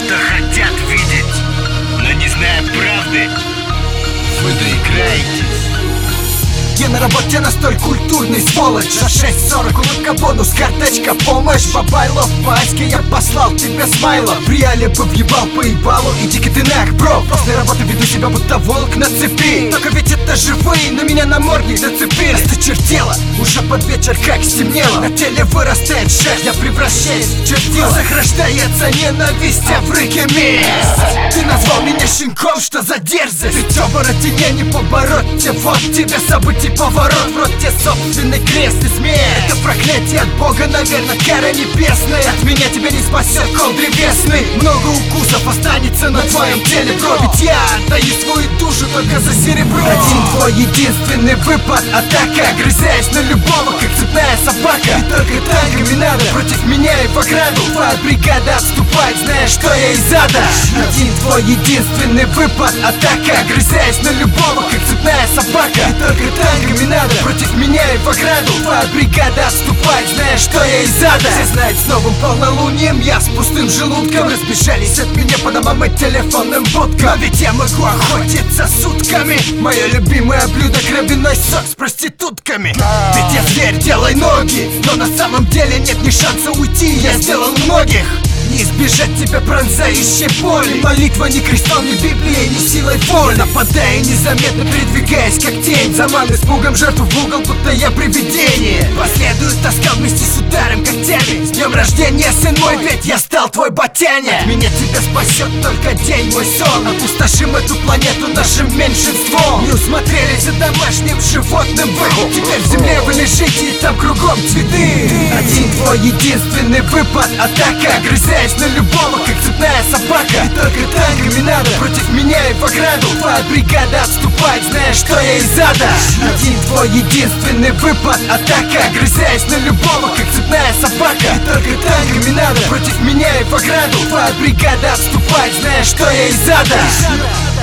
что хотят видеть, но не зная правды, вы доиграетесь. Я на работе на столь культурный сволочь. За 6.40 улыбка, бонус, карточка, помощь. Бабайлов, Ваське, я послал тебе смайлов. В реале бы въебал по ебалу, иди-ка ты нах, бро. После работы веду себя будто волк на цепи. Только ведь это живые, на меня намордник нацепили. Осточертело, уже под вечер как стемнело. На теле вырастает шерсть, я превращаюсь в чертила. Захращается ненависть, а в рыке месть. Ты назвал меня щенком, что за дерзость? Ведь обороте не побороть тебе, вот тебе событий поворот. В рот тебе собственный крест и смерть. Это проклятие от Бога, наверное, кара небесная. От меня тебя не спасет кол древесный. Много укусов останется на твоем теле, бро. Ведь я отдаю свою душу только за серебро. Один твой единственный выпад, атака. Грызясь на любого, как цепная собака. И только танками надо против меня и в ограду. Твоя бригада отступать, зная, что я из ада. Один твой единственный выпад, атака. Грызясь на любого, как цепная собака. И только танками надо против меня и в ограду. Твоя бригада отступать, зная, что я из ада. Все знают, с новым полнолунием я с пустым желудком. Разбежались от меня по домам и телефонным будкам. Но ведь я могу охотиться сутками. Мое любимое блюдо — кровяной сок с проститутками. Ведь я зверь, делай ноги. Но на самом деле нет ни шанса уйти, я сделал многих. Не избежать тебя пронзающей боли. Молитва не крестом, не Библией, не силой воли. Нападая незаметно, передвигаясь как тень. Заман испугом жертву в угол, будто я привидение. Последую тоска вместе с ударом когтями. С днем рождения, сын мой, ведь я стал твой ботяня. От меня тебя спасет только день, мой сон. Опустошим эту планету нашим меньшинством. Не усмотрели за домашним животным вы. Теперь в земле вы лежите, и там кругом цветы. Один твой единственный выпад, атака. Грызясь на любого, как цепная собака. И только танками надо против меня и в ограду. Твоя бригада отступать, зная, что я из ада. Один твой единственный выпад, атака. Грызясь на любого, как цепная собака. И только танками надо против меня и в ограду. Твоя бригада отступать, зная, что я из ада.